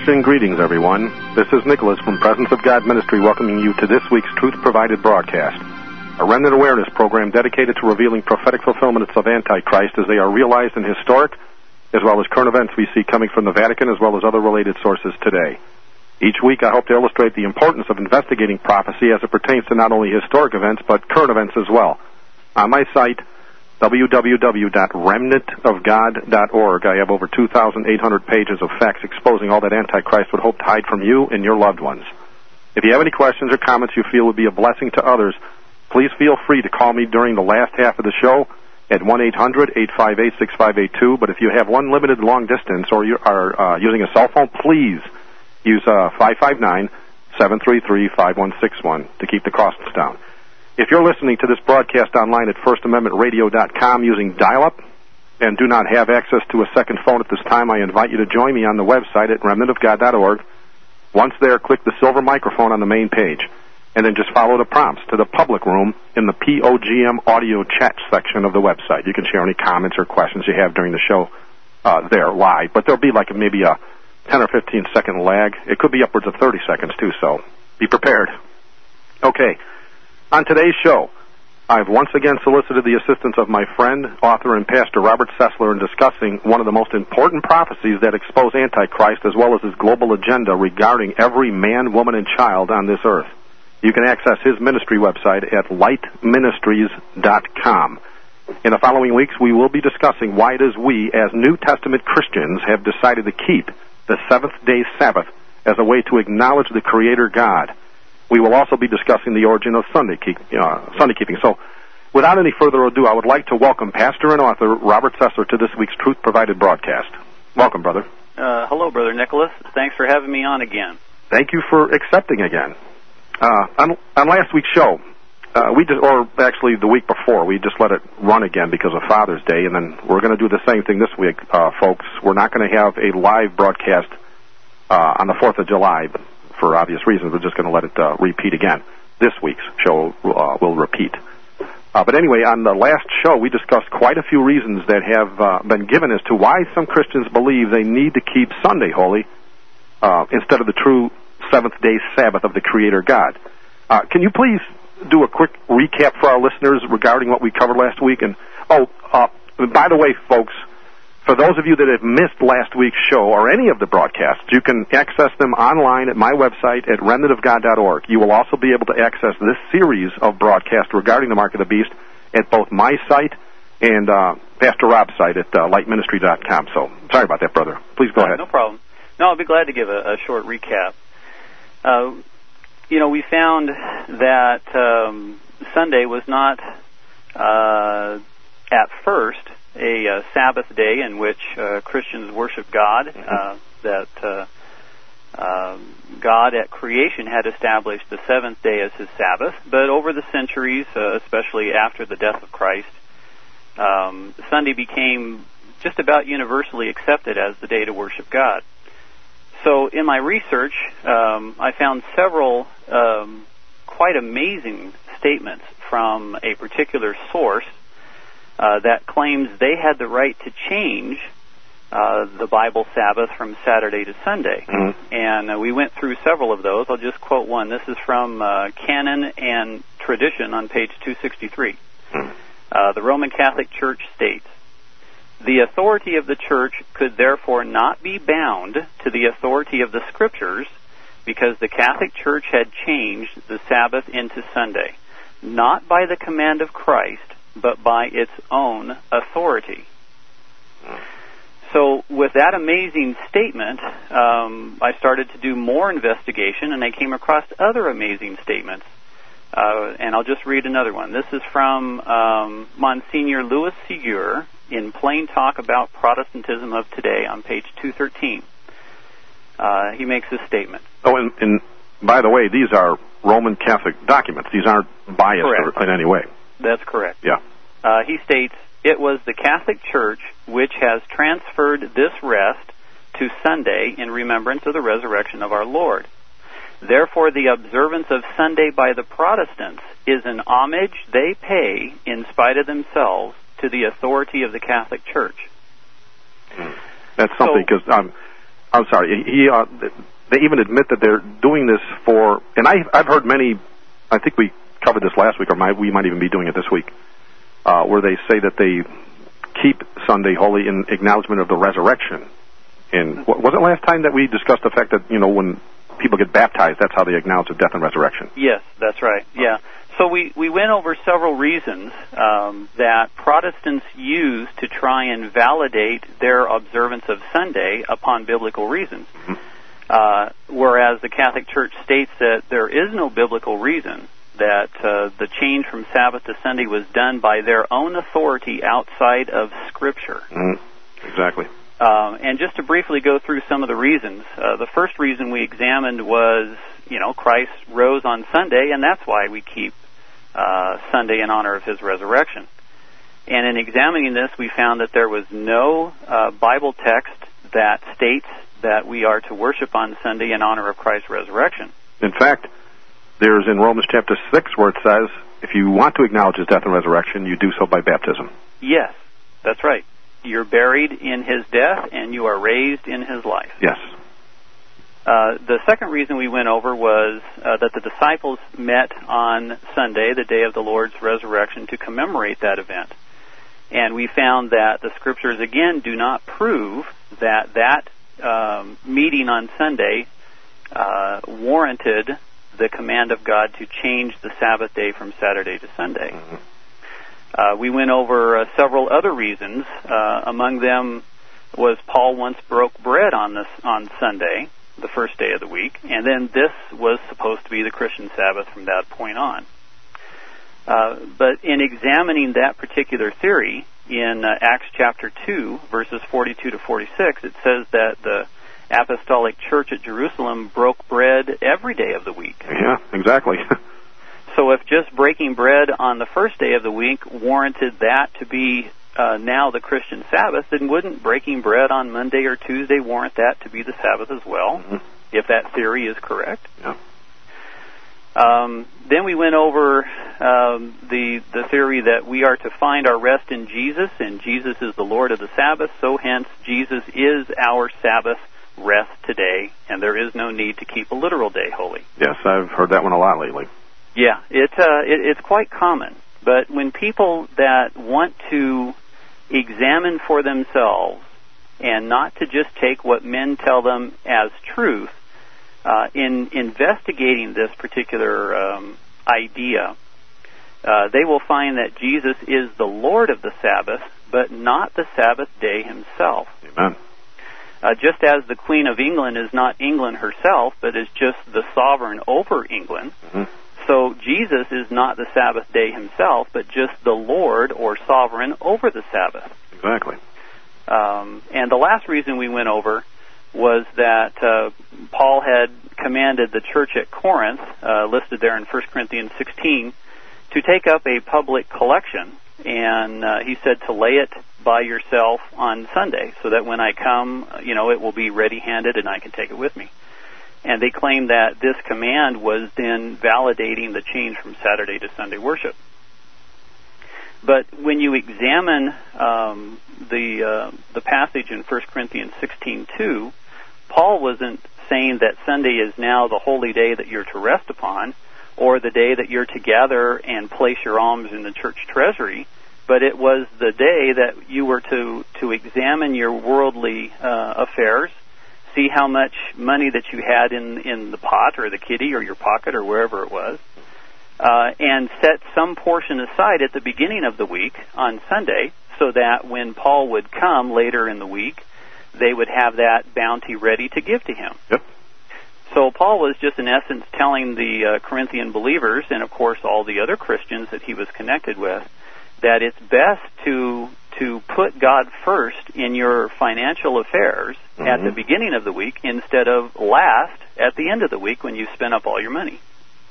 and greetings, everyone. This is Nicholas from Presence of God Ministry welcoming you to this week's Truth Provided broadcast, a remnant awareness program dedicated to revealing prophetic fulfillments of Antichrist as they are realized in historic as well as current events we see coming from the Vatican as well as other related sources today. Each week I hope to illustrate the importance of investigating prophecy as it pertains to not only historic events but current events as well. On my site, www.remnantofgod.org, I have over 2,800 pages of facts exposing all that Antichrist would hope to hide from you and your loved ones. If you have any questions or comments you feel would be a blessing to others, please feel free to call me during the last half of the show at 1-800-858-6582. But if you have one limited long distance or you are using a cell phone, please use 559-733-5161 to keep the costs down. If you're listening to this broadcast online at FirstAmendmentRadio.com using dial-up and do not have access to a second phone at this time, I invite you to join me on the website at remnantofgod.org. Once there, click the silver microphone on the main page, and then just follow the prompts to the public room in the POGM audio chat section of the website. You can share any comments or questions you have during the show there live, but there'll be like maybe a 10 or 15 second lag. It could be upwards of 30 seconds too, so be prepared. Okay. On today's show, I've once again solicited the assistance of my friend, author, and pastor Robert Sessler in discussing one of the most important prophecies that expose Antichrist as well as his global agenda regarding every man, woman, and child on this earth. You can access his ministry website at lightministries.com. In the following weeks, we will be discussing why it is we, as New Testament Christians, have decided to keep the seventh-day Sabbath as a way to acknowledge the Creator God. We will also be discussing the origin of Sunday keeping. So, without any further ado, I would like to welcome pastor and author Robert Sessler to this week's Truth Provided broadcast. Welcome, brother. Hello, Brother Nicholas. Thanks for having me on again. Thank you for accepting again. On last week's show, actually the week before, we just let it run again because of Father's Day, and then we're going to do the same thing this week, folks. We're not going to have a live broadcast on the 4th of July, but for obvious reasons, we're just going to let it repeat again. This week's show will repeat. But anyway, on the last show, we discussed quite a few reasons that have been given as to why some Christians believe they need to keep Sunday holy instead of the true seventh-day Sabbath of the Creator God. Can you please do a quick recap for our listeners regarding what we covered last week? And by the way, folks, for those of you that have missed last week's show or any of the broadcasts, you can access them online at my website at remnantofgod.org. You will also be able to access this series of broadcasts regarding the Mark of the Beast at both my site and Pastor Rob's site at lightministry.com. So, sorry about that, brother. Please go ahead. No problem. No, I'll be glad to give a short recap. We found that Sunday was not at first a Sabbath day in which Christians worship God, that God at creation had established the seventh day as his Sabbath, but over the centuries, especially after the death of Christ, Sunday became just about universally accepted as the day to worship God. So in my research, I found several quite amazing statements from a particular source that claims they had the right to change the Bible Sabbath from Saturday to Sunday. Mm-hmm. And we went through several of those. I'll just quote one. This is from Canon and Tradition on page 263. Mm-hmm. The Roman Catholic Church states, "The authority of the Church could therefore not be bound to the authority of the Scriptures because the Catholic Church had changed the Sabbath into Sunday, not by the command of Christ, but by its own authority." So with that amazing statement, I started to do more investigation, and I came across other amazing statements. And I'll just read another one. This is from Monsignor Louis Ségur in Plain Talk About Protestantism of Today on page 213. He makes this statement. Oh, and by the way, these are Roman Catholic documents. These aren't biased in any way. That's correct. Yeah. He states, "It was the Catholic Church which has transferred this rest to Sunday in remembrance of the resurrection of our Lord. Therefore, the observance of Sunday by the Protestants is an homage they pay, in spite of themselves, to the authority of the Catholic Church." That's something, because I'm sorry. They even admit that they're doing this for, and I've heard many. I think we covered this last week, or we might even be doing it this week, where they say that they keep Sunday holy in acknowledgement of the resurrection. And was it last time that we discussed the fact that when people get baptized, that's how they acknowledge the death and resurrection? Yes, that's right. Yeah. So we went over several reasons that Protestants use to try and validate their observance of Sunday upon biblical reasons. Mm-hmm. Whereas the Catholic Church states that there is no biblical reason that the change from Sabbath to Sunday was done by their own authority outside of Scripture. Exactly. And just to briefly go through some of the reasons, the first reason we examined was, Christ rose on Sunday, and that's why we keep Sunday in honor of His resurrection. And in examining this, we found that there was no Bible text that states that we are to worship on Sunday in honor of Christ's resurrection. In fact, there's in Romans chapter 6 where it says, if you want to acknowledge His death and resurrection, you do so by baptism. Yes, that's right. You're buried in His death, and you are raised in His life. Yes. The second reason we went over was that the disciples met on Sunday, the day of the Lord's resurrection, to commemorate that event. And we found that the Scriptures, again, do not prove that meeting on Sunday warranted the command of God to change the Sabbath day from Saturday to Sunday. Mm-hmm. We went over several other reasons. Among them was Paul once broke bread on Sunday, the first day of the week, and then this was supposed to be the Christian Sabbath from that point on. But in examining that particular theory, in Acts chapter 2, verses 42 to 46, it says that the Apostolic Church at Jerusalem broke bread every day of the week. Yeah, exactly. So if just breaking bread on the first day of the week warranted that to be now the Christian Sabbath, then wouldn't breaking bread on Monday or Tuesday warrant that to be the Sabbath as well, if that theory is correct? Yeah. Then we went over the theory that we are to find our rest in Jesus, and Jesus is the Lord of the Sabbath, so hence Jesus is our Sabbath rest today, and there is no need to keep a literal day holy. Yes, I've heard that one a lot lately. Yeah, it's quite common. But when people that want to examine for themselves and not to just take what men tell them as truth, in investigating this particular idea, they will find that Jesus is the Lord of the Sabbath, but not the Sabbath day himself. Amen. Just as the Queen of England is not England herself, but is just the sovereign over England, so Jesus is not the Sabbath day himself, but just the Lord or sovereign over the Sabbath. Exactly. And the last reason we went over was that Paul had commanded the church at Corinth, listed there in 1 Corinthians 16, to take up a public collection, and he said to lay it by yourself on Sunday, so that when I come, it will be ready-handed and I can take it with me. And they claimed that this command was then validating the change from Saturday to Sunday worship. But when you examine the passage in 1 Corinthians 16:2, Paul wasn't saying that Sunday is now the holy day that you're to rest upon, or the day that you're to gather and place your alms in the church treasury, but it was the day that you were to examine your worldly affairs, see how much money that you had in the pot or the kitty or your pocket or wherever it was, and set some portion aside at the beginning of the week on Sunday, so that when Paul would come later in the week, they would have that bounty ready to give to him. Yep. So Paul was just in essence telling the Corinthian believers, and of course all the other Christians that he was connected with, that it's best to put God first in your financial affairs at the beginning of the week instead of last at the end of the week when you spent up all your money.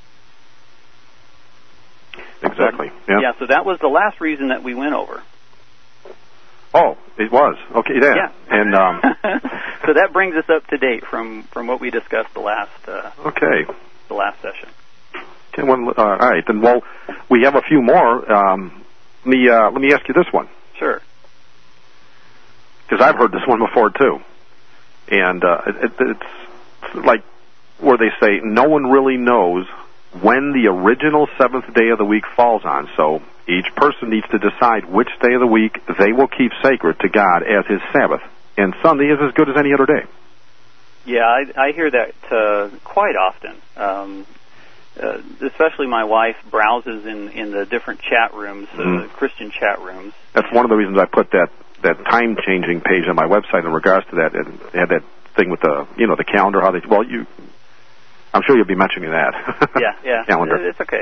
Exactly. Yeah, so that was the last reason that we went over. Oh, it was. Okay, then. Yeah. And so that brings us up to date from what we discussed the last session. Okay. All right. Then, well, we have a few more. Let me ask you this one. Sure. Because I've heard this one before too. And it's like where they say no one really knows when the original seventh day of the week falls on. So each person needs to decide which day of the week they will keep sacred to God as his Sabbath. And Sunday is as good as any other day. Yeah, I hear that quite often. Especially my wife browses in the different chat rooms, Christian chat rooms. That's one of the reasons I put that time-changing page on my website in regards to that. And they had that thing with the calendar, how they, I'm sure you'll be mentioning that. Yeah. Calendar. It's okay.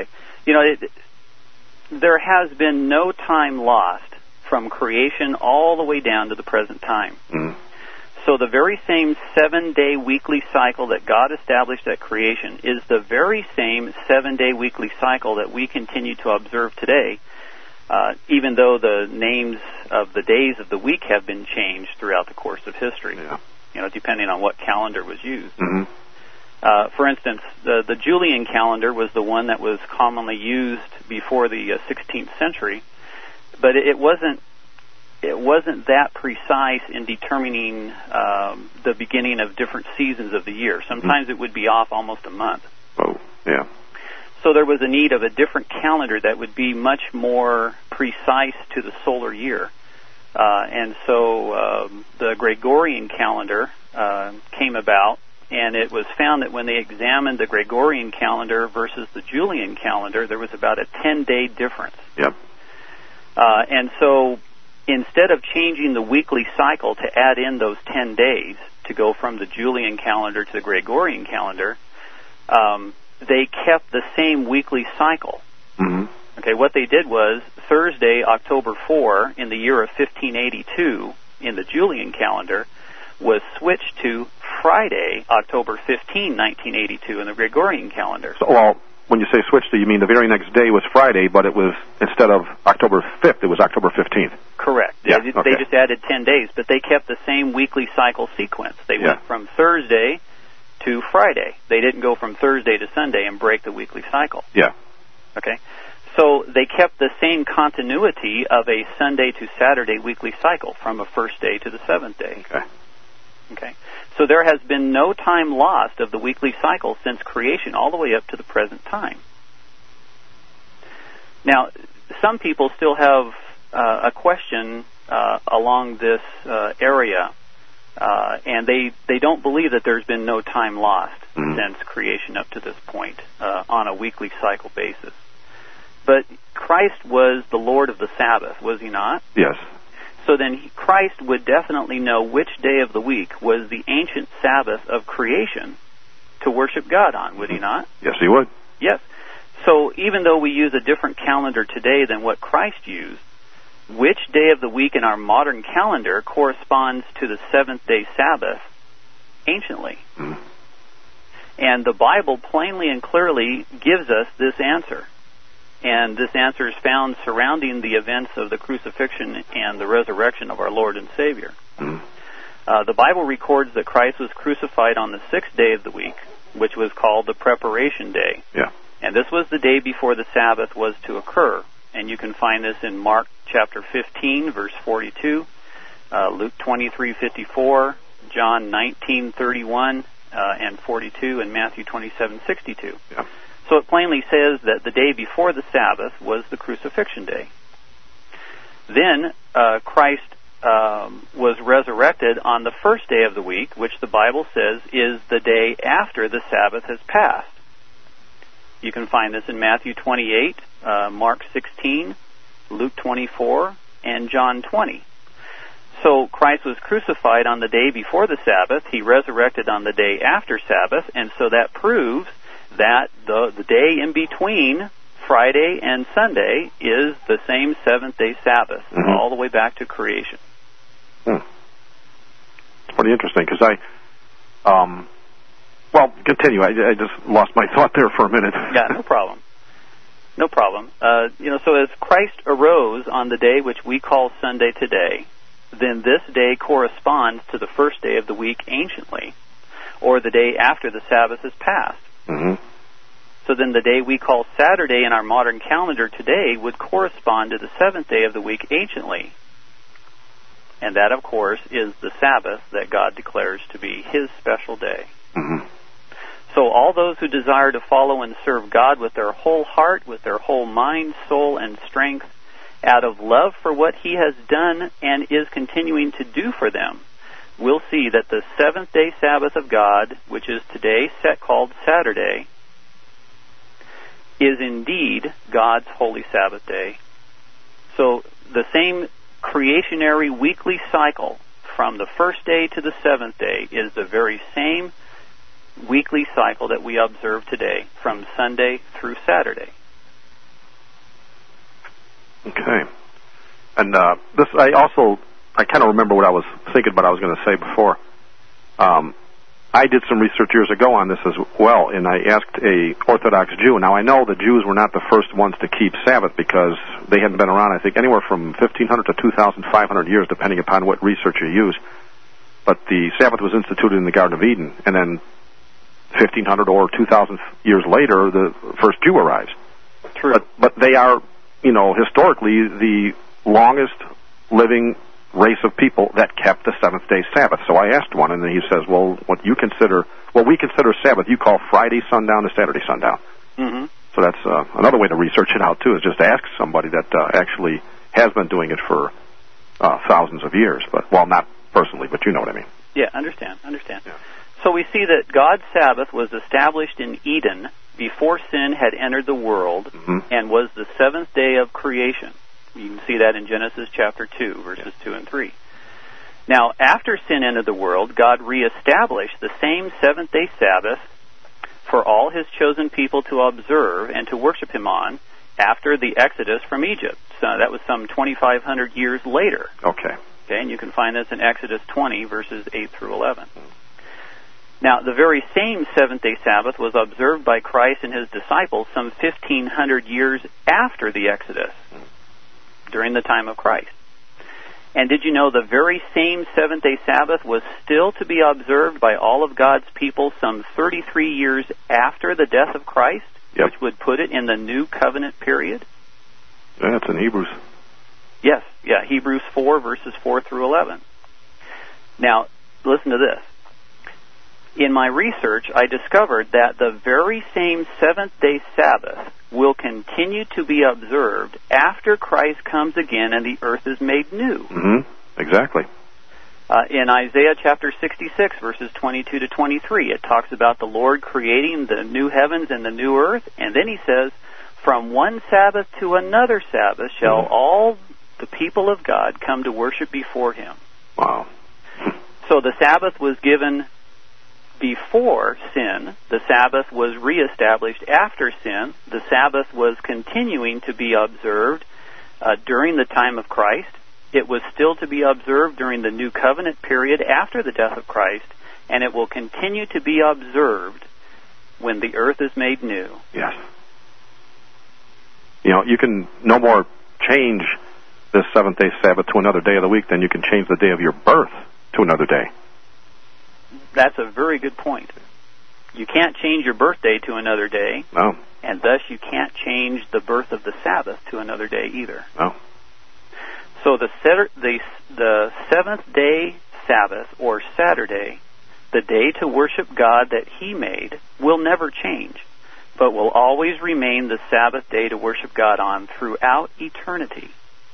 There has been no time lost from creation all the way down to the present time. Mm-hmm. So the very same 7-day weekly cycle that God established at creation is the very same 7-day weekly cycle that we continue to observe today, even though the names of the days of the week have been changed throughout the course of history, depending on what calendar was used. Mm-hmm. For instance, the Julian calendar was the one that was commonly used before the 16th century, but it wasn't that precise in determining the beginning of different seasons of the year. Sometimes it would be off almost a month. Oh, yeah. So there was a need of a different calendar that would be much more precise to the solar year. And so the Gregorian calendar came about, and it was found that when they examined the Gregorian calendar versus the Julian calendar, there was about a 10-day difference. Yep. And so instead of changing the weekly cycle to add in those 10 days to go from the Julian calendar to the Gregorian calendar, they kept the same weekly cycle. Mm-hmm. Okay, what they did was Thursday, October 4, in the year of 1582, in the Julian calendar, was switched to Friday, October 15, 1982, in the Gregorian calendar. So, when you say switched to, you mean the very next day was Friday, but it was, instead of October 5th, it was October 15th. Correct. Yeah, They okay. just added 10 days, but they kept the same weekly cycle sequence. They went from Thursday to Friday. They didn't go from Thursday to Sunday and break the weekly cycle. Yeah. Okay? So they kept the same continuity of a Sunday to Saturday weekly cycle from a first day to the seventh day. Okay. So there has been no time lost of the weekly cycle since creation all the way up to the present time. Now, some people still have a question along this area, and they don't believe that there's been no time lost since creation up to this point on a weekly cycle basis. But Christ was the Lord of the Sabbath, was he not? Yes. So then Christ would definitely know which day of the week was the ancient Sabbath of creation to worship God on, would he not? Yes, he would. Yes. So even though we use a different calendar today than what Christ used, which day of the week in our modern calendar corresponds to the seventh-day Sabbath anciently? Mm. And the Bible plainly and clearly gives us this answer. And this answer is found surrounding the events of the crucifixion and the resurrection of our Lord and Savior. Mm. The Bible records that Christ was crucified on the sixth day of the week, which was called the Preparation Day. Yeah. And this was the day before the Sabbath was to occur. And you can find this in Mark chapter 15, verse 42, Luke 23:54, John 19:31 and 42, and Matthew 27:62. Yeah. So it plainly says that the day before the Sabbath was the crucifixion day. Then Christ was resurrected on the first day of the week, which the Bible says is the day after the Sabbath has passed. You can find this in Matthew 28, Mark 16, Luke 24, and John 20. So Christ was crucified on the day before the Sabbath. He resurrected on the day after Sabbath, and so that proves that the day in between Friday and Sunday is the same seventh-day Sabbath, all the way back to creation. It's pretty interesting, because continue. I just lost my thought there for a minute. Yeah, no problem. No problem. So as Christ arose on the day which we call Sunday today, then this day corresponds to the first day of the week anciently, or the day after the Sabbath is passed. Mm-hmm. So then the day we call Saturday in our modern calendar today would correspond to the seventh day of the week anciently. And that, of course, is the Sabbath that God declares to be His special day. Mm-hmm. So all those who desire to follow and serve God with their whole heart, with their whole mind, soul, and strength, out of love for what He has done and is continuing to do for them, will see that the seventh-day Sabbath of God, which is today called Saturday, is indeed God's holy Sabbath day. So the same creationary weekly cycle from the first day to the seventh day is the very same weekly cycle that we observe today from Sunday through Saturday. Okay. And this, I kind of remember what I was thinking, but I was going to say before. I did some research years ago on this as well, and I asked a Orthodox Jew. Now, I know the Jews were not the first ones to keep Sabbath because they hadn't been around, I think, anywhere from 1,500 to 2,500 years, depending upon what research you use. But the Sabbath was instituted in the Garden of Eden, and then 1,500 or 2,000 years later, the first Jew arrives. True. But they are, historically the longest living race of people that kept the seventh-day Sabbath. So I asked one, and then he says, well, we consider Sabbath, you call Friday sundown to Saturday sundown. Mm-hmm. So that's another way to research it out, too, is just ask somebody that actually has been doing it for thousands of years. But, well, not personally, but you know what I mean. Yeah, understand. Yeah. So we see that God's Sabbath was established in Eden before sin had entered the world, mm-hmm. and was the seventh day of creation. You can see that in Genesis chapter 2, verses 2 and 3. Now, after sin entered the world, God reestablished the same seventh-day Sabbath for all His chosen people to observe and to worship Him on after the Exodus from Egypt. So that was some 2,500 years later. Okay, and you can find this in Exodus 20, verses 8 through 11. Now, the very same seventh-day Sabbath was observed by Christ and His disciples some 1,500 years after the Exodus, during the time of Christ. And did you know the very same seventh-day Sabbath was still to be observed by all of God's people some 33 years after the death of Christ, yep. which would put it in the New Covenant period? Yeah, it's in Hebrews. Yes, Hebrews 4, verses 4 through 11. Now, listen to this. In my research, I discovered that the very same seventh-day Sabbath will continue to be observed after Christ comes again and the earth is made new. Mm-hmm. Exactly. In Isaiah chapter 66, verses 22 to 23, it talks about the Lord creating the new heavens and the new earth, and then He says, from one Sabbath to another Sabbath shall mm-hmm. all the people of God come to worship before Him. Wow. So the Sabbath was given before sin. The Sabbath was reestablished after sin. The Sabbath was continuing to be observed during the time of Christ. It was still to be observed during the New Covenant period after the death of Christ, and it will continue to be observed when the earth is made new. Yes. You can no more change this seventh-day Sabbath to another day of the week than you can change the day of your birth to another day. That's a very good point. You can't change your birthday to another day. No. And thus you can't change the birth of the Sabbath to another day either. No. So the seventh-day Sabbath, or Saturday, the day to worship God that He made, will never change, but will always remain the Sabbath day to worship God on throughout eternity.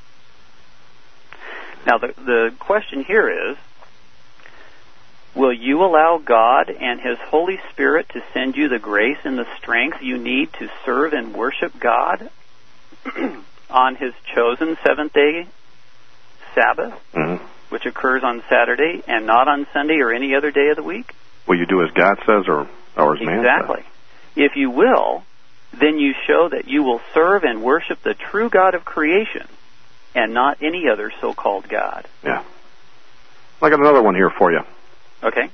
Now the question here is, will you allow God and His Holy Spirit to send you the grace and the strength you need to serve and worship God on His chosen seventh-day Sabbath, mm-hmm. which occurs on Saturday and not on Sunday or any other day of the week? Will you do as God says or as man says? Exactly. If you will, then you show that you will serve and worship the true God of creation and not any other so-called God. Yeah. I got another one here for you. Okay.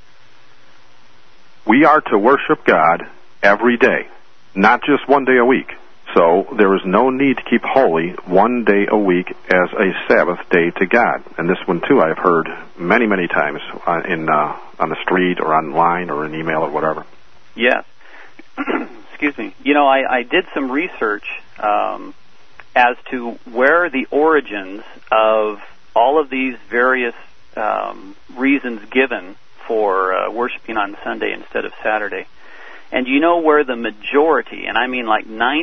We are to worship God every day, not just one day a week. So there is no need to keep holy one day a week as a Sabbath day to God. And this one, too, I've heard many, many times on the street or online or in email or whatever. Yes. Excuse me. I did some research as to where the origins of all of these various reasons given for worshiping on Sunday instead of Saturday. And you know where the majority, and I mean like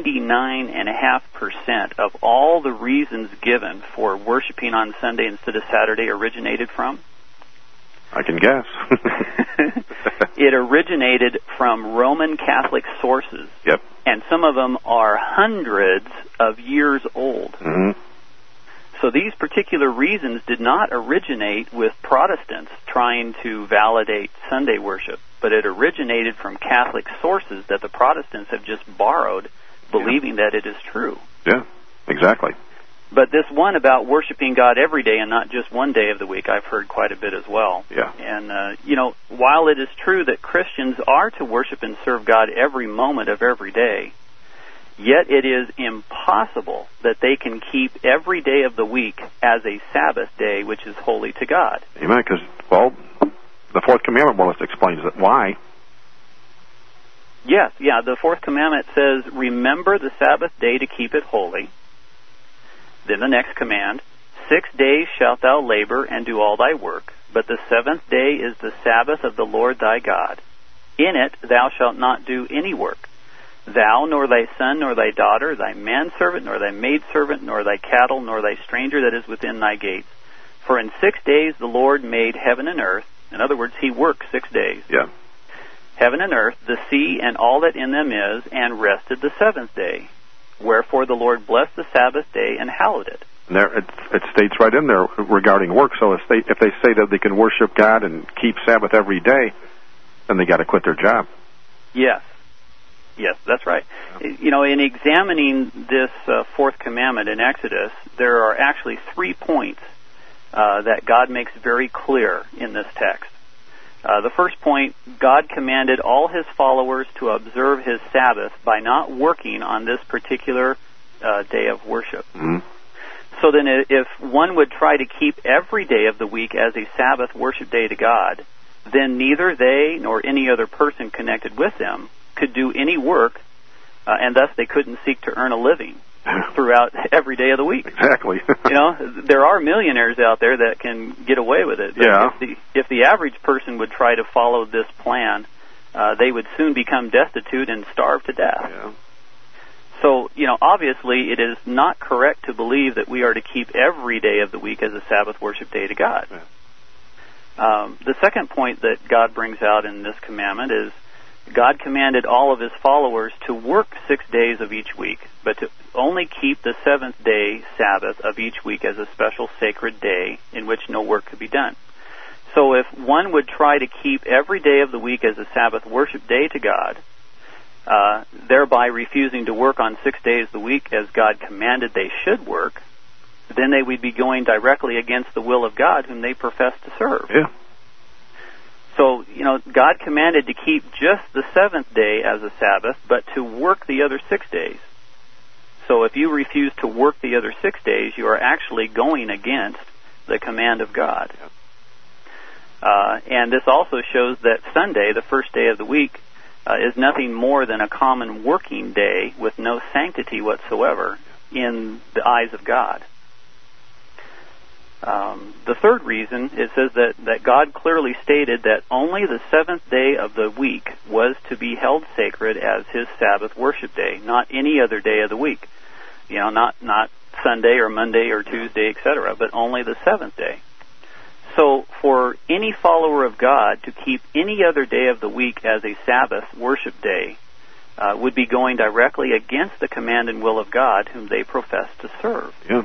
99.5% of all the reasons given for worshiping on Sunday instead of Saturday originated from? I can guess. It originated from Roman Catholic sources. Yep. And some of them are hundreds of years old. Mm-hmm. So these particular reasons did not originate with Protestants trying to validate Sunday worship, but it originated from Catholic sources that the Protestants have just borrowed, believing that it is true. Yeah, exactly. But this one about worshiping God every day and not just one day of the week, I've heard quite a bit as well. Yeah. And, while it is true that Christians are to worship and serve God every moment of every day, yet it is impossible that they can keep every day of the week as a Sabbath day, which is holy to God. Amen, because, the fourth commandment more or less explains it. Why? Yes, the fourth commandment says, remember the Sabbath day to keep it holy. Then the next command, 6 days shalt thou labor and do all thy work, but the seventh day is the Sabbath of the Lord thy God. In it thou shalt not do any work. Thou, nor thy son, nor thy daughter, thy manservant, nor thy maidservant, nor thy cattle, nor thy stranger that is within thy gates. For in 6 days the Lord made heaven and earth. In other words, He worked 6 days. Yeah. Heaven and earth, the sea, and all that in them is, and rested the seventh day. Wherefore the Lord blessed the Sabbath day and hallowed it. And there, it states right in there regarding work. So if they say that they can worship God and keep Sabbath every day, then they got to quit their job. Yes, that's right. In examining this fourth commandment in Exodus, there are actually 3 points that God makes very clear in this text. The first point, God commanded all His followers to observe His Sabbath by not working on this particular day of worship. Mm-hmm. So then if one would try to keep every day of the week as a Sabbath worship day to God, then neither they nor any other person connected with them could do any work, and thus they couldn't seek to earn a living throughout every day of the week. Exactly. There are millionaires out there that can get away with it. But yeah. If the average person would try to follow this plan, they would soon become destitute and starve to death. Yeah. So, obviously it is not correct to believe that we are to keep every day of the week as a Sabbath worship day to God. Yeah. The second point that God brings out in this commandment is God commanded all of His followers to work 6 days of each week, but to only keep the seventh day Sabbath of each week as a special sacred day in which no work could be done. So if one would try to keep every day of the week as a Sabbath worship day to God, thereby refusing to work on 6 days of the week as God commanded they should work, then they would be going directly against the will of God whom they profess to serve. Yeah. So, God commanded to keep just the seventh day as a Sabbath, but to work the other 6 days. So if you refuse to work the other 6 days, you are actually going against the command of God. And this also shows that Sunday, the first day of the week, is nothing more than a common working day with no sanctity whatsoever in the eyes of God. The third reason, it says that God clearly stated that only the seventh day of the week was to be held sacred as His Sabbath worship day, not any other day of the week. Not Sunday or Monday or Tuesday, etc., but only the seventh day. So for any follower of God to keep any other day of the week as a Sabbath worship day would be going directly against the command and will of God whom they profess to serve. Yeah.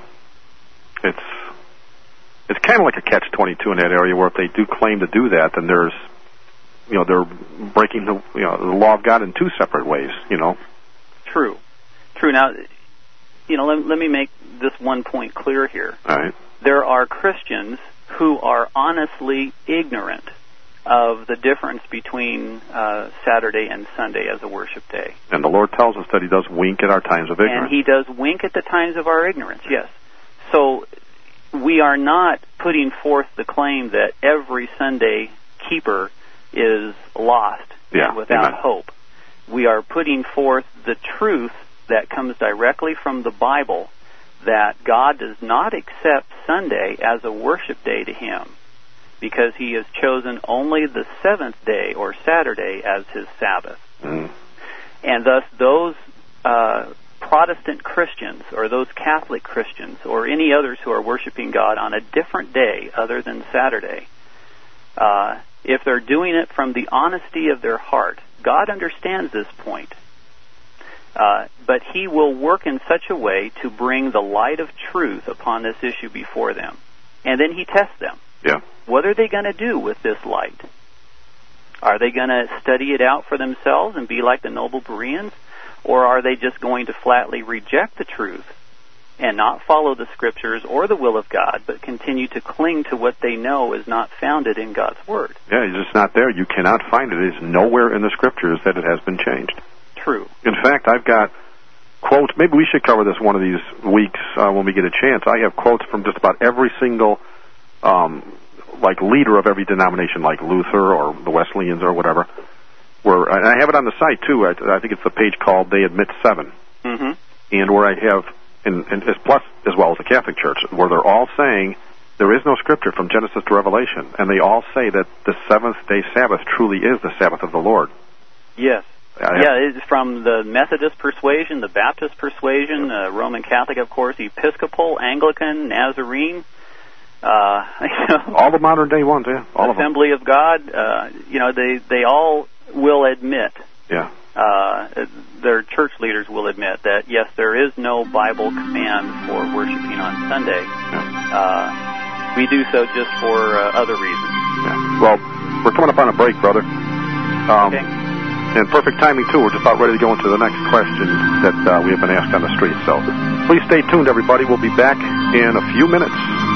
It's kind of like a catch-22 in that area, where if they do claim to do that, then there's, they're breaking the law of God in two separate ways. True. Now, let me make this one point clear here. All right. There are Christians who are honestly ignorant of the difference between Saturday and Sunday as a worship day. And the Lord tells us that He does wink at our times of ignorance. And He does wink at the times of our ignorance, yes. So we are not putting forth the claim that every Sunday keeper is lost and without hope. We are putting forth the truth that comes directly from the Bible, that God does not accept Sunday as a worship day to him, because he has chosen only the seventh day, or Saturday, as his Sabbath. Mm. And thus those Protestant Christians, or those Catholic Christians, or any others who are worshiping God on a different day other than Saturday, if they're doing it from the honesty of their heart, God understands this point. But he will work in such a way to bring the light of truth upon this issue before them. And then he tests them. Yeah. What are they going to do with this light? Are they going to study it out for themselves and be like the noble Bereans? Or are they just going to flatly reject the truth and not follow the Scriptures or the will of God, but continue to cling to what they know is not founded in God's Word? Yeah, it's just not there. You cannot find it. It is nowhere in the Scriptures that it has been changed. True. In fact, I've got quotes. Maybe we should cover this one of these weeks when we get a chance. I have quotes from just about every single leader of every denomination, like Luther or the Wesleyans or whatever. And I have it on the site too. I think it's the page called "They Admit 7," mm-hmm. and where I have, and plus as well as the Catholic Church, where they're all saying there is no Scripture from Genesis to Revelation, and they all say that the seventh-day Sabbath truly is the Sabbath of the Lord. Yes. It's from the Methodist persuasion, the Baptist persuasion, Roman Catholic, of course, Episcopal, Anglican, Nazarene. All the modern day ones, yeah. All Assembly of God. They all will admit. Yeah. Their church leaders will admit that yes, there is no Bible command for worshiping on Sunday. Yeah. We do so just for other reasons. Yeah. Well, we're coming up on a break, brother. Okay. And perfect timing, too. We're just about ready to go into the next question that we have been asked on the street. So please stay tuned, everybody. We'll be back in a few minutes.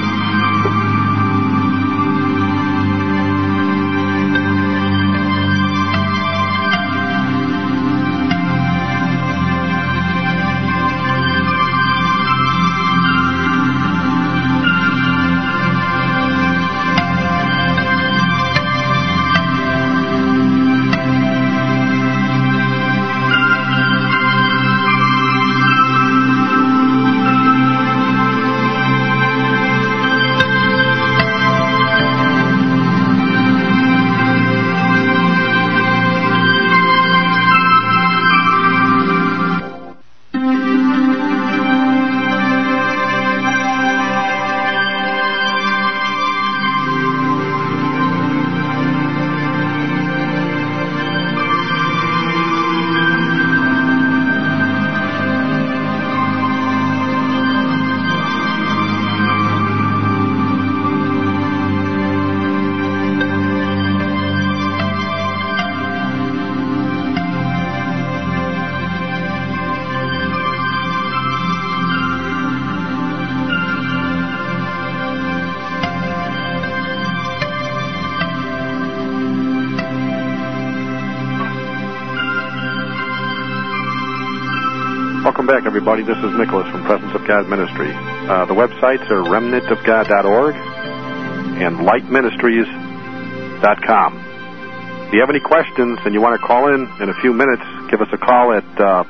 Welcome back, everybody. This is Nicholas from Presence of God Ministry. The websites are remnantofgod.org and lightministries.com. If you have any questions and you want to call in a few minutes, give us a call at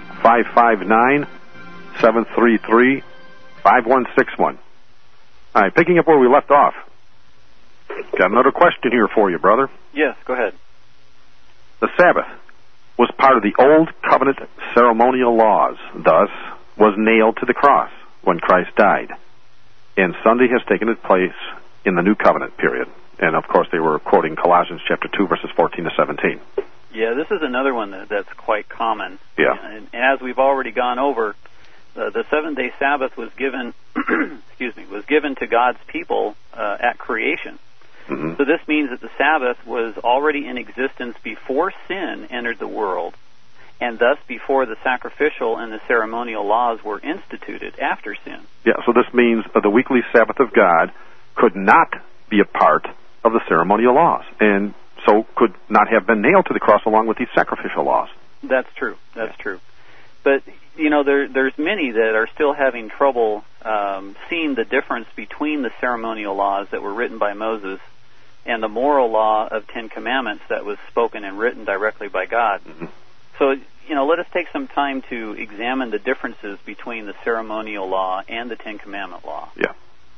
559-733-5161. All right, picking up where we left off. Got another question here for you, brother. Yes, go ahead. The Sabbath was part of the Old Covenant ceremonial laws, thus was nailed to the cross when Christ died. And Sunday has taken its place in the New Covenant period. And, of course, they were quoting Colossians chapter 2, verses 14 to 17. Yeah, this is another one that's quite common. Yeah. And as we've already gone over, the seventh-day Sabbath was given, was given to God's people at creation. Mm-hmm. So this means that the Sabbath was already in existence before sin entered the world, and thus before the sacrificial and the ceremonial laws were instituted after sin. Yeah, so this means the weekly Sabbath of God could not be a part of the ceremonial laws, and so could not have been nailed to the cross along with these sacrificial laws. That's true. That's true. But, you know, there's many that are still having trouble seeing the difference between the ceremonial laws that were written by Moses and the moral law of 10 Commandments that was spoken and written directly by God. Mm-hmm. So, you know, let us take some time to examine the differences between the ceremonial law and the 10 Commandment law. Yeah.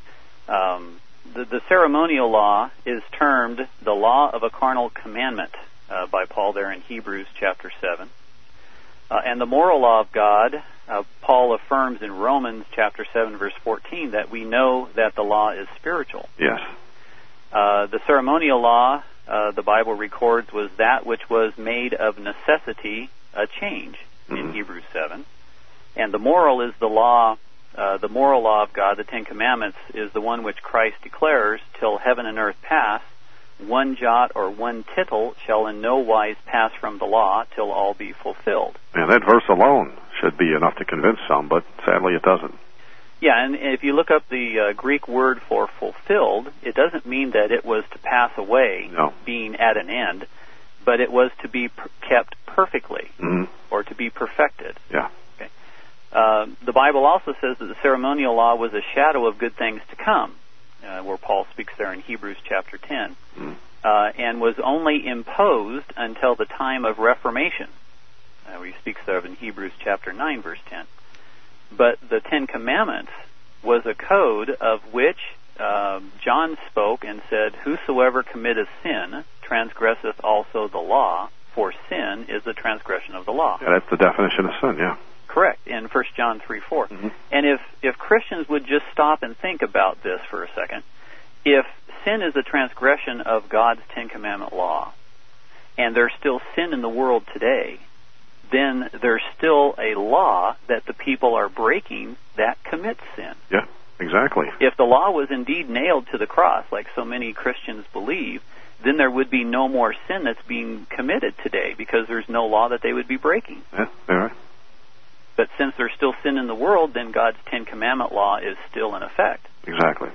The ceremonial law is termed the law of a carnal commandment by Paul there in Hebrews chapter 7. And the moral law of God, Paul affirms in Romans chapter 7 verse 14 that we know that the law is spiritual. Yes. The ceremonial law, the Bible records, was that which was made of necessity a change in Hebrews 7. And the moral is the law, the moral law of God, the Ten Commandments, is the one which Christ declares, till heaven and earth pass, one jot or one tittle shall in no wise pass from the law till all be fulfilled. And that verse alone should be enough to convince some, but sadly it doesn't. Yeah, and if you look up the Greek word for fulfilled, it doesn't mean that it was to pass away, being at an end, but it was to be kept perfectly, or to be perfected. Yeah. Okay. The Bible also says that the ceremonial law was a shadow of good things to come, where Paul speaks there in Hebrews chapter 10, and was only imposed until the time of Reformation, where he speaks there in Hebrews chapter 9, verse 10. But the Ten Commandments was a code of which John spoke and said, whosoever committeth sin transgresseth also the law, for sin is the transgression of the law. Yeah, that's the definition of sin, yeah. Correct, in 1 John 3:4. And if Christians would just stop and think about this for a second, if sin is a transgression of God's Ten Commandment law, and there's still sin in the world today, then there's still a law that the people are breaking that commits sin. Yeah, exactly. If the law was indeed nailed to the cross, like so many Christians believe, then there would be no more sin that's being committed today, because there's no law that they would be breaking. Yeah, all right. But since there's still sin in the world, then God's Ten Commandment law is still in effect. Exactly.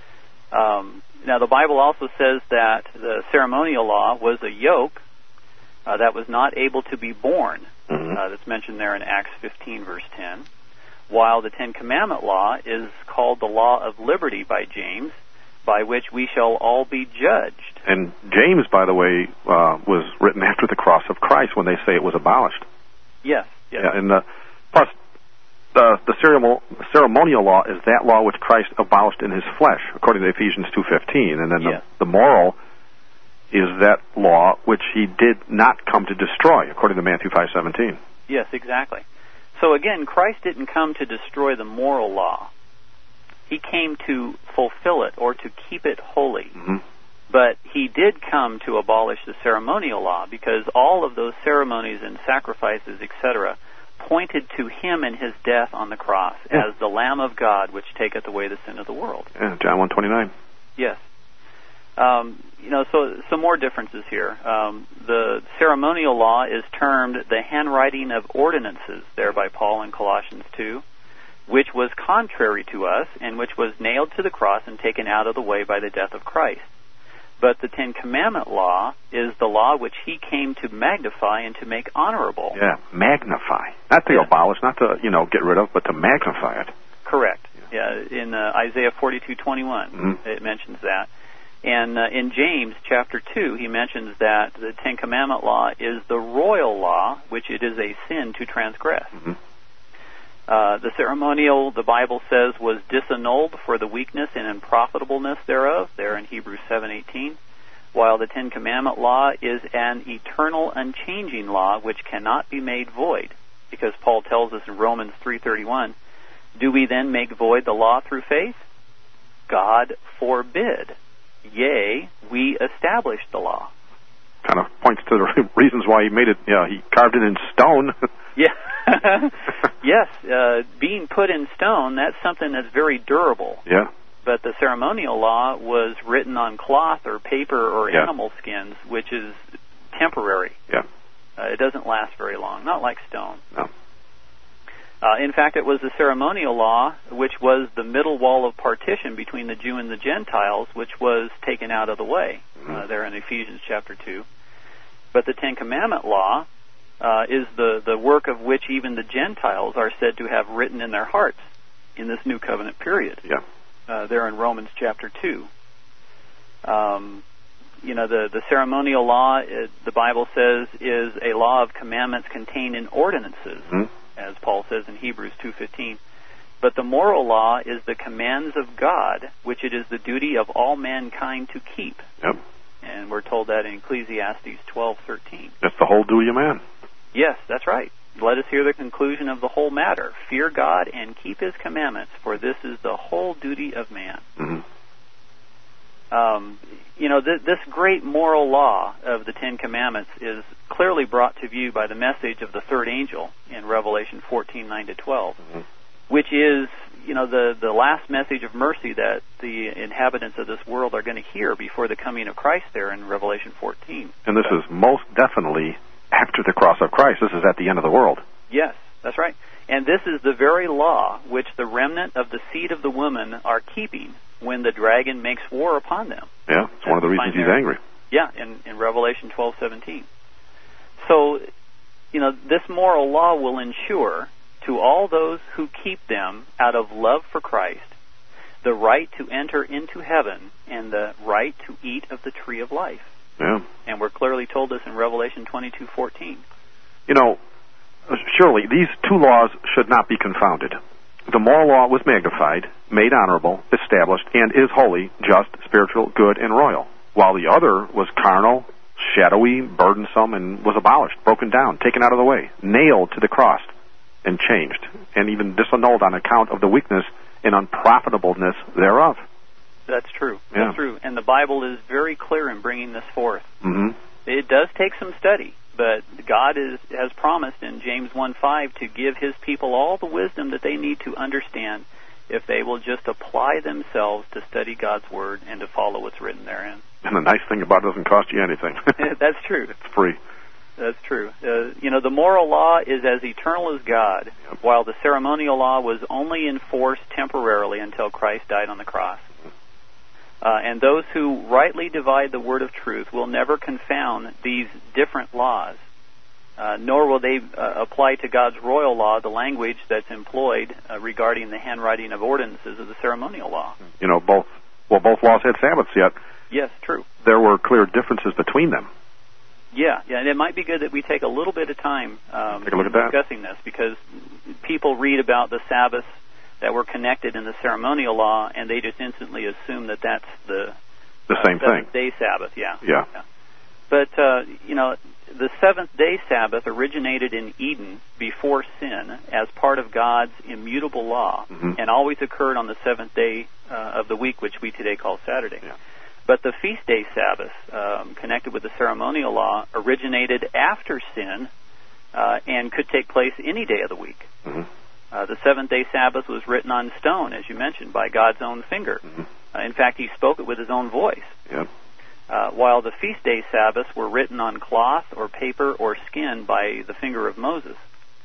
Now, the Bible also says that the ceremonial law was a yoke that was not able to be borne. That's mentioned there in Acts 15, verse 10. While the Ten Commandment law is called the law of liberty by James, by which we shall all be judged. And James, by the way, was written after the cross of Christ when they say it was abolished. Yes. Yeah, and plus, the ceremonial law is that law which Christ abolished in his flesh, according to Ephesians 2:15. And then the moral is that law which he did not come to destroy, according to Matthew 5:17. Yes, exactly. So again, Christ didn't come to destroy the moral law. He came to fulfill it, or to keep it holy. But he did come to abolish the ceremonial law, because all of those ceremonies and sacrifices, etc., pointed to him and his death on the cross as the Lamb of God, which taketh away the sin of the world. Yeah, John 1:29. Yes. So some more differences here. The ceremonial law is termed the handwriting of ordinances there by Paul in Colossians 2, which was contrary to us, and which was nailed to the cross and taken out of the way by the death of Christ. But the Ten Commandment law is the law which he came to magnify and to make honorable. Yeah, magnify. Not to abolish, not to, get rid of, but to magnify it. Correct. Yeah, in Isaiah 42:21, it mentions that. And in James chapter 2, he mentions that the Ten Commandment law is the royal law, which it is a sin to transgress. The ceremonial, the Bible says, was disannulled for the weakness and unprofitableness thereof, there in Hebrews 7:18, while the Ten Commandment law is an eternal, unchanging law which cannot be made void, because Paul tells us in Romans 3:31, do we then make void the law through faith? God forbid. Yea, we established the law. Kind of points to the reasons why he made it, he carved it in stone. Yeah. Yes, being put in stone, that's something that's very durable. Yeah. But the ceremonial law was written on cloth or paper or animal skins, which is temporary. Yeah. It doesn't last very long, not like stone. No. In fact, it was the ceremonial law, which was the middle wall of partition between the Jew and the Gentiles, which was taken out of the way, there in Ephesians chapter 2. But the Ten Commandment law is the work of which even the Gentiles are said to have written in their hearts in this new covenant period. Yeah. There in Romans chapter 2. The ceremonial law, the Bible says, is a law of commandments contained in ordinances, as Paul says in Hebrews 2:15. But the moral law is the commands of God, which it is the duty of all mankind to keep. Yep. And we're told that in Ecclesiastes 12:13. That's the whole duty of man. Yes, that's right. Let us hear the conclusion of the whole matter. Fear God and keep His commandments, for this is the whole duty of man. Mm-hmm. This great moral law of the Ten Commandments is clearly brought to view by the message of the third angel in Revelation 14:9-12, mm-hmm. which is, the last message of mercy that the inhabitants of this world are going to hear before the coming of Christ there in Revelation 14. And this is most definitely after the cross of Christ. This is at the end of the world. Yes, that's right. And this is the very law which the remnant of the seed of the woman are keeping when the dragon makes war upon them. Yeah, it's one of the reasons he's angry. Yeah, in Revelation 12:17. So, this moral law will ensure to all those who keep them out of love for Christ the right to enter into heaven and the right to eat of the tree of life. Yeah. And we're clearly told this in Revelation 22:14. Surely these two laws should not be confounded. The moral law was magnified, made honorable, established, and is holy, just, spiritual, good, and royal, while the other was carnal, shadowy, burdensome, and was abolished, broken down, taken out of the way, nailed to the cross, and changed, and even disannulled on account of the weakness and unprofitableness thereof. That's true. Yeah. That's true. And the Bible is very clear in bringing this forth. Mm-hmm. It does take some study, but God has promised in James 1:5 to give His people all the wisdom that they need to understand if they will just apply themselves to study God's Word and to follow what's written therein. And the nice thing about it doesn't cost you anything. That's true. It's free. That's true. The moral law is as eternal as God, yep. while the ceremonial law was only enforced temporarily until Christ died on the cross. And those who rightly divide the word of truth will never confound these different laws, nor will they apply to God's royal law the language that's employed regarding the handwriting of ordinances of the ceremonial law. Both laws had Sabbaths yet. Yes, true. There were clear differences between them. Yeah, and it might be good that we take a little bit of time take a look at that. discussing this, because people read about the Sabbaths that were connected in the ceremonial law, and they just instantly assume that that's the same thing. Seventh-day Sabbath, yeah. But, the seventh-day Sabbath originated in Eden before sin as part of God's immutable law, mm-hmm. and always occurred on the seventh day of the week, which we today call Saturday. Yeah. But the feast day Sabbath, connected with the ceremonial law, originated after sin and could take place any day of the week. Mm-hmm. The seventh-day Sabbath was written on stone, as you mentioned, by God's own finger. Mm-hmm. In fact, He spoke it with His own voice. Yep. While the feast day Sabbaths were written on cloth or paper or skin by the finger of Moses.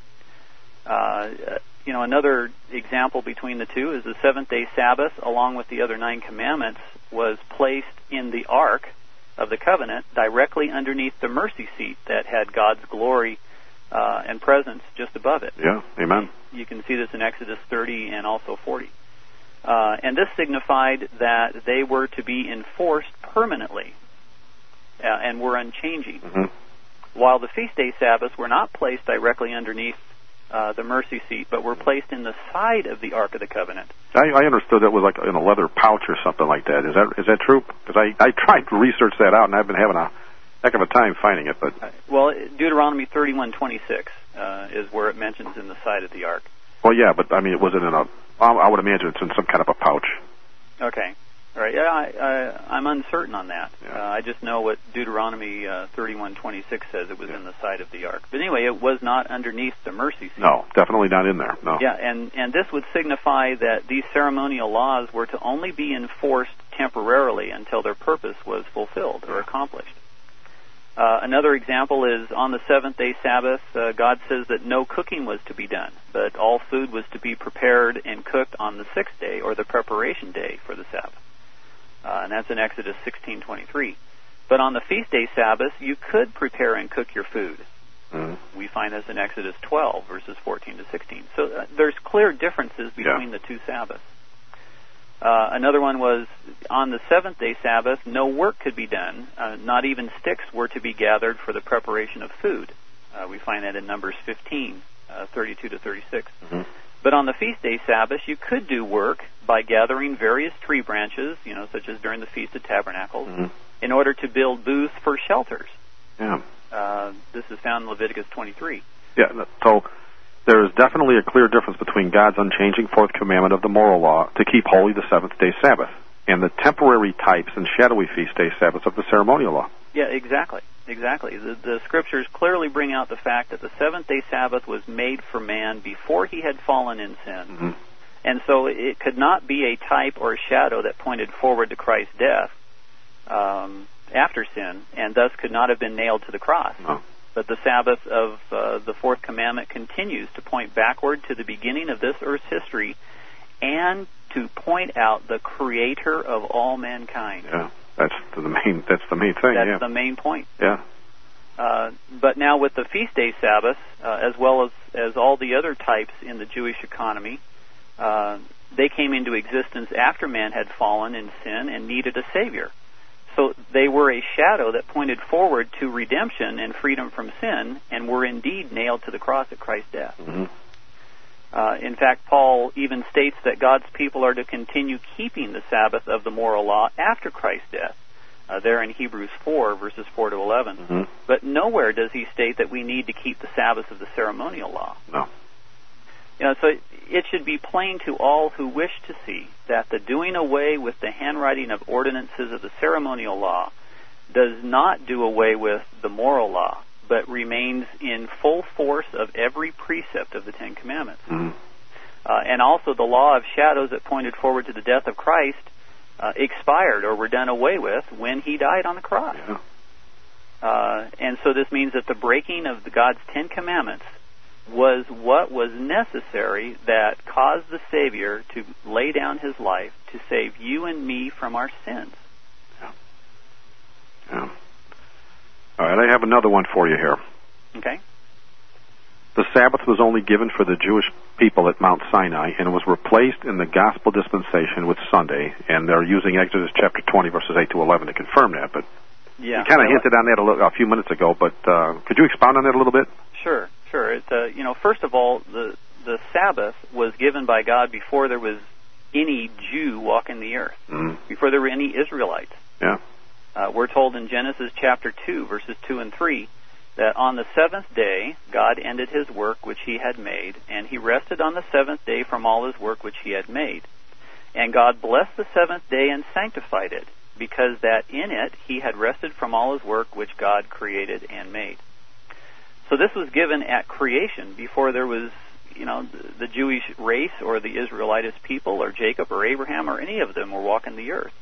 Another example between the two is the seventh-day Sabbath, along with the other 9 commandments, was placed in the Ark of the Covenant directly underneath the mercy seat that had God's glory and presence just above it. Yeah, amen. You can see this in Exodus 30 and also 40. And this signified that they were to be enforced permanently and were unchanging. Mm-hmm. While the feast day Sabbaths were not placed directly underneath the mercy seat, but were placed in the side of the Ark of the Covenant. I understood that was like in a leather pouch or something like that. Is that true? Because I tried to research that out, and I've been having a heck of a time finding it. But Deuteronomy 31:26 is where it mentions in the side of the Ark. Well, yeah, but I mean, it wasn't in a. I would imagine it's in some kind of a pouch. Okay. All right. Yeah, I'm uncertain on that. Yeah. I just know what Deuteronomy 31:26 says. It was in the side of the Ark. But anyway, it was not underneath the mercy seat. No, definitely not in there. No. Yeah, and this would signify that these ceremonial laws were to only be enforced temporarily until their purpose was fulfilled or accomplished. Another example is on the seventh-day Sabbath, God says that no cooking was to be done, but all food was to be prepared and cooked on the sixth day, or the preparation day for the Sabbath. And that's in Exodus 16:23. But on the feast day Sabbath, you could prepare and cook your food. Mm-hmm. We find this in Exodus 12, verses 14 to 16. So there's clear differences between the two Sabbaths. Another one was on the seventh-day Sabbath, no work could be done. Not even sticks were to be gathered for the preparation of food. We find that in Numbers 15, 32 to 36. Mm-hmm. But on the feast day Sabbath, you could do work by gathering various tree branches, such as during the Feast of Tabernacles, in order to build booths for shelters. Yeah. This is found in Leviticus 23. Yeah, so there is definitely a clear difference between God's unchanging fourth commandment of the moral law to keep holy the seventh-day Sabbath and the temporary types and shadowy feast day Sabbaths of the ceremonial law. Yeah, exactly. The Scriptures clearly bring out the fact that the seventh-day Sabbath was made for man before he had fallen in sin. And so it could not be a type or a shadow that pointed forward to Christ's death after sin, and thus could not have been nailed to the cross. No. But the Sabbath of the fourth commandment continues to point backward to the beginning of this earth's history and to point out the Creator of all mankind. Yeah, that's the main thing. That's the main point. Yeah. But now with the feast day Sabbath, as well as all the other types in the Jewish economy, they came into existence after man had fallen in sin and needed a Savior. So they were a shadow that pointed forward to redemption and freedom from sin, and were indeed nailed to the cross at Christ's death. In fact, Paul even states that God's people are to continue keeping the Sabbath of the moral law after Christ's death, there in Hebrews 4, verses 4 to 11. But nowhere does he state that we need to keep the Sabbath of the ceremonial law. No. So it should be plain to all who wish to see that the doing away with the handwriting of ordinances of the ceremonial law does not do away with the moral law, but remains in full force of every precept of the Ten Commandments. And also the law of shadows that pointed forward to the death of Christ expired or were done away with when he died on the cross. And so this means that the breaking of God's Ten Commandments was what was necessary that caused the Savior to lay down his life to save you and me from our sins. Yeah. All right, I have another one for you here. Okay. The Sabbath was only given for the Jewish people at Mount Sinai, and it was replaced in the gospel dispensation with Sunday, and they're using Exodus chapter 20, verses 8 to 11 to confirm that. But you kind of hinted on that a few minutes ago, but could you expound on that a little bit? Sure. It's, first of all, the Sabbath was given by God before there was any Jew walking the earth, before there were any Israelites. Yeah. We're told in Genesis chapter 2, verses 2 and 3, that on the seventh day God ended his work which he had made, and he rested on the seventh day from all his work which he had made. And God blessed the seventh day and sanctified it, because that in it he had rested from all his work which God created and made. So this was given at creation, before there was, the Jewish race or the Israelitish people or Jacob or Abraham or any of them were walking the earth.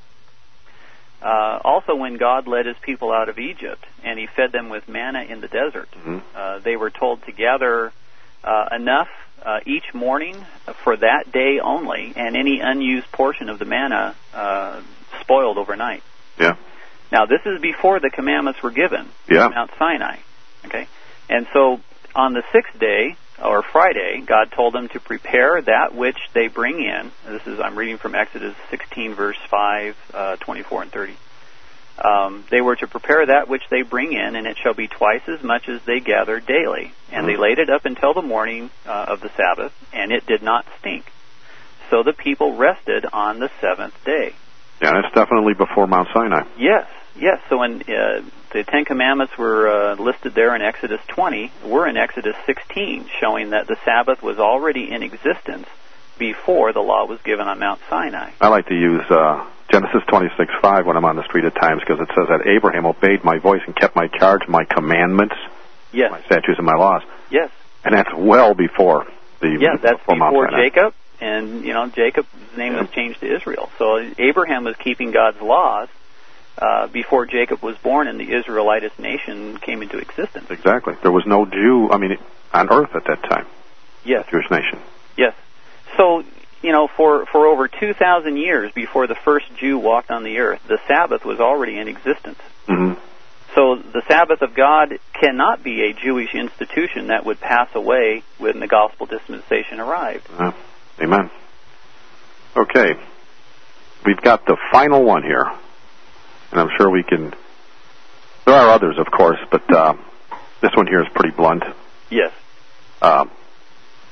Also, when God led his people out of Egypt and he fed them with manna in the desert, they were told to gather enough each morning for that day only, and any unused portion of the manna spoiled overnight. Yeah. Now, this is before the commandments were given on Mount Sinai. Okay. And so on the sixth day, or Friday, God told them to prepare that which they bring in. I'm reading from Exodus 16, verse 5, 24, and 30. They were to prepare that which they bring in, and it shall be twice as much as they gather daily. And they laid it up until the morning of the Sabbath, and it did not stink. So the people rested on the seventh day. Yeah, that's definitely before Mount Sinai. Yes. So when the Ten Commandments were listed there in Exodus 20, we're in Exodus 16, showing that the Sabbath was already in existence before the law was given on Mount Sinai. I like to use Genesis 26:5 when I'm on the street at times, because it says that Abraham obeyed my voice and kept my charge, my commandments, my statutes, and my laws. Yes. And that's well before that's before Mount Sinai. Jacob, and Jacob's name was changed to Israel. So Abraham was keeping God's laws before Jacob was born and the Israelitish nation came into existence. Exactly. There was no Jew, on earth at that time. Yes. Jewish nation. Yes. So, for over 2,000 years before the first Jew walked on the earth, the Sabbath was already in existence. So the Sabbath of God cannot be a Jewish institution that would pass away when the gospel dispensation arrived. Amen. Okay. We've got the final one here. And I'm sure we can... There are others, of course, but this one here is pretty blunt. Yes.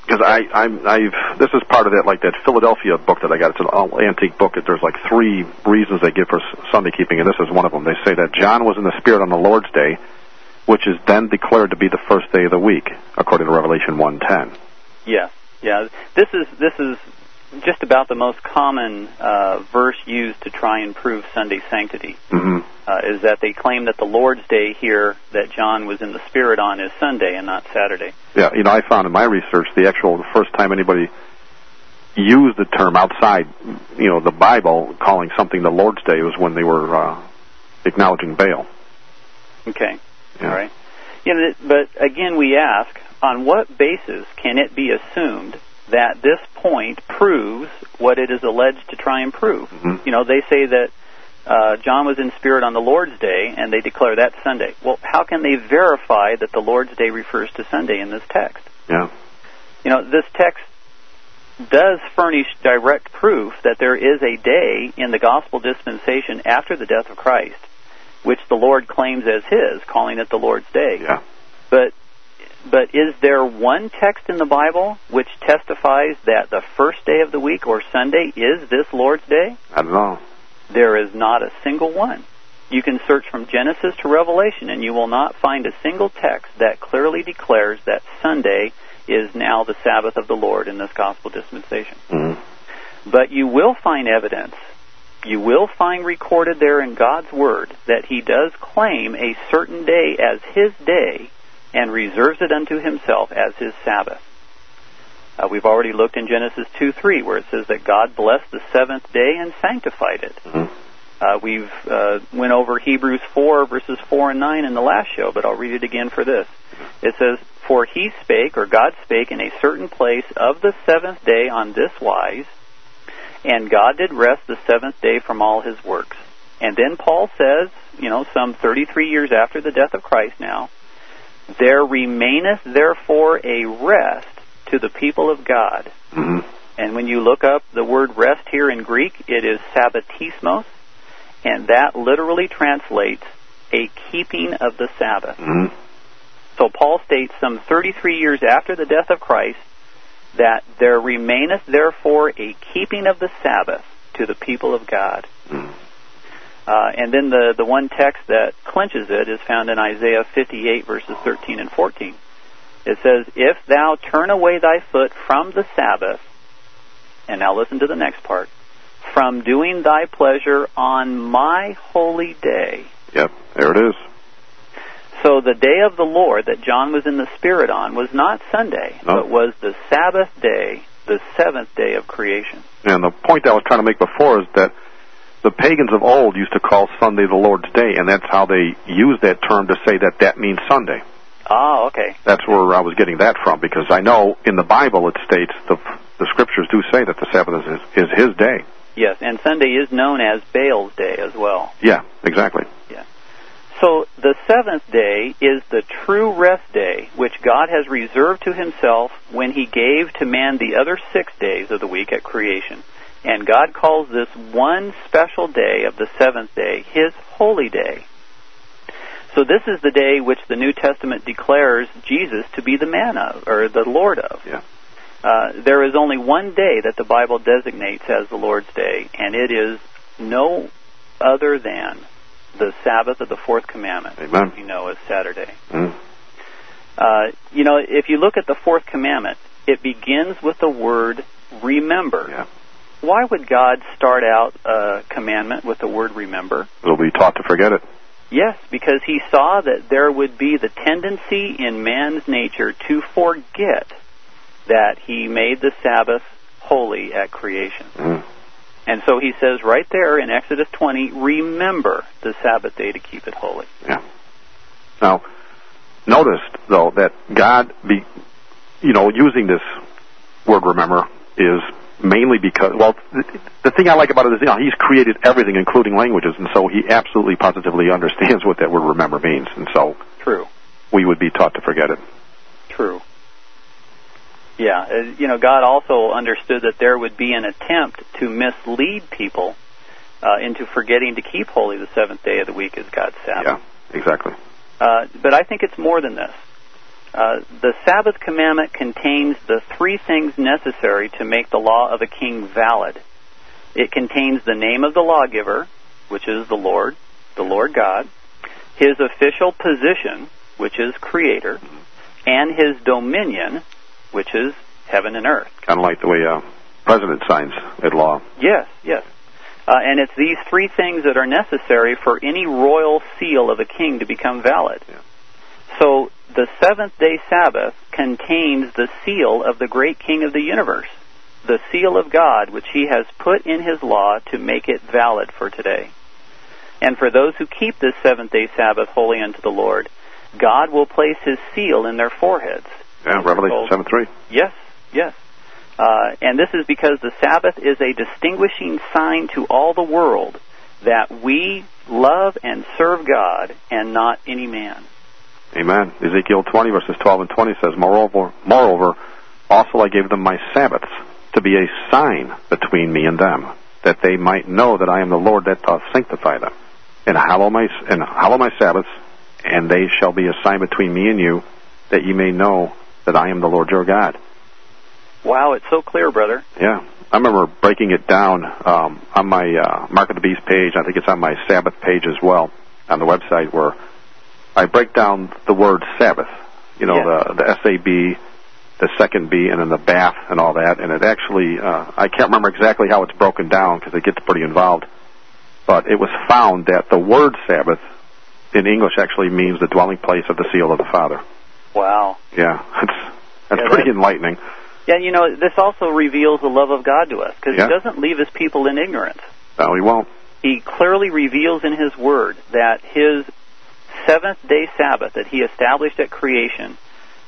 Because this is part of that, like that Philadelphia book that I got. It's an all antique book. There's like 3 reasons they give for Sunday keeping, and this is one of them. They say that John was in the Spirit on the Lord's Day, which is then declared to be the first day of the week, according to Revelation 1:10. Yeah. This is just about the most common verse used to try and prove Sunday sanctity. Mm-hmm. Is that they claim that the Lord's Day here that John was in the Spirit on is Sunday and not Saturday. Yeah, I found in my research the first time anybody used the term outside, the Bible, calling something the Lord's Day was when they were acknowledging Baal. Okay, yeah. All right. But again, we ask, on what basis can it be assumed that this point proves what it is alleged to try and prove? Mm-hmm. They say that John was in Spirit on the Lord's Day, and they declare that Sunday. Well, how can they verify that the Lord's Day refers to Sunday in this text? Yeah. This text does furnish direct proof that there is a day in the gospel dispensation after the death of Christ, which the Lord claims as His, calling it the Lord's Day. Yeah. But is there one text in the Bible which testifies that the first day of the week, or Sunday, is this Lord's Day? I don't know. There is not a single one. You can search from Genesis to Revelation, and you will not find a single text that clearly declares that Sunday is now the Sabbath of the Lord in this gospel dispensation. Mm-hmm. But you will find evidence. You will find recorded there in God's Word that He does claim a certain day as His day and reserves it unto Himself as His Sabbath. We've already looked in Genesis 2:3, where it says that God blessed the 7th day and sanctified it. Mm-hmm. We've went over Hebrews 4, verses 4 and 9 in the last show, but I'll read it again for this. It says, "For He spake," or God spake, "in a certain place of the 7th day on this wise, and God did rest the 7th day from all His works." And then Paul says, some 33 years after the death of Christ now, "There remaineth therefore a rest to the people of God." Mm-hmm. And when you look up the word rest here in Greek, it is sabbatismos, and that literally translates a keeping of the Sabbath. Mm-hmm. So Paul states some 33 years after the death of Christ that there remaineth therefore a keeping of the Sabbath to the people of God. Mm-hmm. And then the one text that clinches it is found in Isaiah 58, verses 13 and 14. It says, "If thou turn away thy foot from the Sabbath," and now listen to the next part, "from doing thy pleasure on my holy day." Yep, there it is. So the day of the Lord that John was in the Spirit on was not Sunday, but was the Sabbath day, the 7th day of creation. And the point I was trying to make before is that the pagans of old used to call Sunday the Lord's Day, and that's how they used that term to say that means Sunday. Oh, okay. That's where I was getting that from, because I know in the Bible it states, the Scriptures do say that the Sabbath is His day. Yes, and Sunday is known as Baal's day as well. Yeah, exactly. Yeah. So the 7th day is the true rest day, which God has reserved to Himself when He gave to man the other 6 days of the week at creation. And God calls this one special day of the 7th day His holy day. So this is the day which the New Testament declares Jesus to be the man of, or the Lord of. Yeah. There is only one day that the Bible designates as the Lord's Day, and it is no other than the Sabbath of the 4th commandment, Amen. Which we know as Saturday. Mm. If you look at the 4th commandment, it begins with the word remember. Yeah. Why would God start out a commandment with the word remember? We'll be taught to forget it. Yes, because He saw that there would be the tendency in man's nature to forget that He made the Sabbath holy at creation. Mm. And so He says right there in Exodus 20, remember the Sabbath day to keep it holy. Yeah. Now, notice, though, that God, using this word remember is mainly because, the thing I like about it is, He's created everything, including languages, and so He absolutely positively understands what that word remember means, and so True. We would be taught to forget it. True. Yeah, God also understood that there would be an attempt to mislead people into forgetting to keep holy the 7th day of the week as God's Sabbath. Yeah, exactly. But I think it's more than this. The Sabbath commandment contains the three things necessary to make the law of a king valid. It contains the name of the lawgiver, which is the Lord God, his official position, which is Creator, and his dominion, which is heaven and earth. Kind of like the way a president signs a law. Yes. And it's these three things that are necessary for any royal seal of a king to become valid. Yeah. So the seventh-day Sabbath contains the seal of the great King of the universe, the seal of God, which he has put in his law to make it valid for today. And for those who keep this seventh-day Sabbath holy unto the Lord, God will place his seal in their foreheads. Yeah, Revelation 7:3. Yes. And this is because the Sabbath is a distinguishing sign to all the world that we love and serve God and not any man. Amen. Ezekiel 20, verses 12 and 20 says, Moreover, also I gave them my Sabbaths to be a sign between me and them, that they might know that I am the Lord that doth sanctify them. And hallow my Sabbaths, and they shall be a sign between me and you, that ye may know that I am the Lord your God. Wow, it's so clear, brother. Yeah. I remember breaking it down on my Mark of the Beast page. I think it's on my Sabbath page as well, on the website, where I break down the word Sabbath. The S-A-B, the second B, and then the bath and all that. And it actually, I can't remember exactly how it's broken down because it gets pretty involved. But it was found that the word Sabbath in English actually means the dwelling place of the seal of the Father. Wow. Yeah, that's pretty enlightening. Yeah, this also reveals the love of God to us, because He doesn't leave His people in ignorance. No, He won't. He clearly reveals in His Word that His seventh-day Sabbath that He established at creation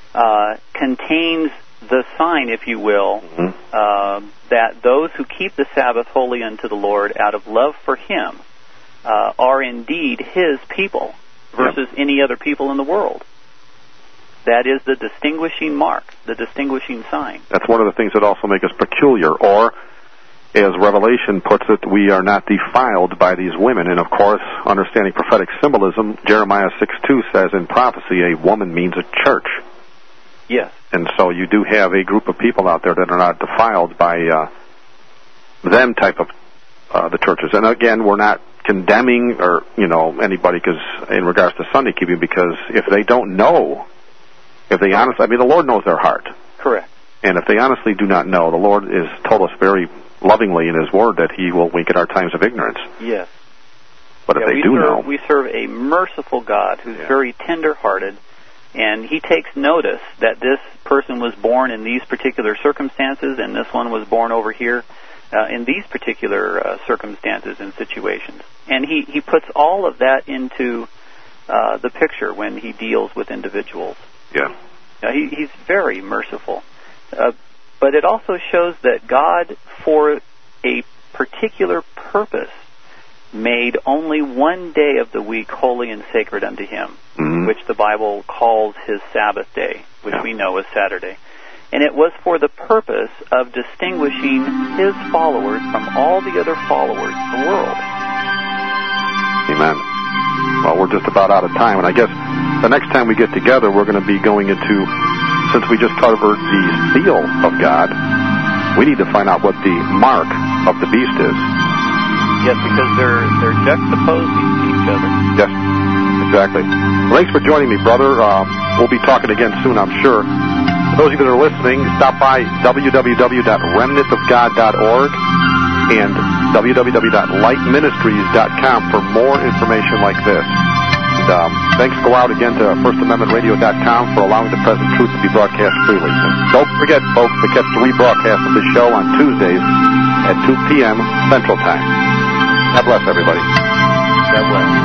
contains the sign, if you will, that those who keep the Sabbath holy unto the Lord out of love for Him are indeed His people versus any other people in the world. That is the distinguishing mark, the distinguishing sign. That's one of the things that also make us peculiar, or, as Revelation puts it, we are not defiled by these women. And, of course, understanding prophetic symbolism, Jeremiah 6:2 says in prophecy, a woman means a church. Yes. And so you do have a group of people out there that are not defiled by them type of the churches. And, again, we're not condemning or, anybody in regards to Sunday keeping, because if they don't know, if they honestly, the Lord knows their heart. Correct. And if they honestly do not know, the Lord has told us very lovingly in His Word that He will wink at our times of ignorance. Yes. But if they do know, we serve a merciful God who's very tender-hearted, and He takes notice that this person was born in these particular circumstances, and this one was born over here in these particular circumstances and situations. And He puts all of that into the picture when He deals with individuals. Yeah. Now, He's very merciful. But it also shows that God, for a particular purpose, made only one day of the week holy and sacred unto Him, which the Bible calls His Sabbath day, which we know as Saturday. And it was for the purpose of distinguishing His followers from all the other followers of the world. Amen. Well, we're just about out of time, and I guess the next time we get together, we're going to be going into, since we just covered the seal of God, we need to find out what the mark of the beast is. Yes, because they're juxtaposed to each other. Yes, exactly. Well, thanks for joining me, brother. We'll be talking again soon, I'm sure. For those of you that are listening, stop by www.remnantofgod.org and www.lightministries.com for more information like this. And thanks go out again to FirstAmendmentRadio.com for allowing the present truth to be broadcast freely. And don't forget, folks, to catch the rebroadcast of this show on Tuesdays at 2 p.m. Central Time. God bless everybody. God bless.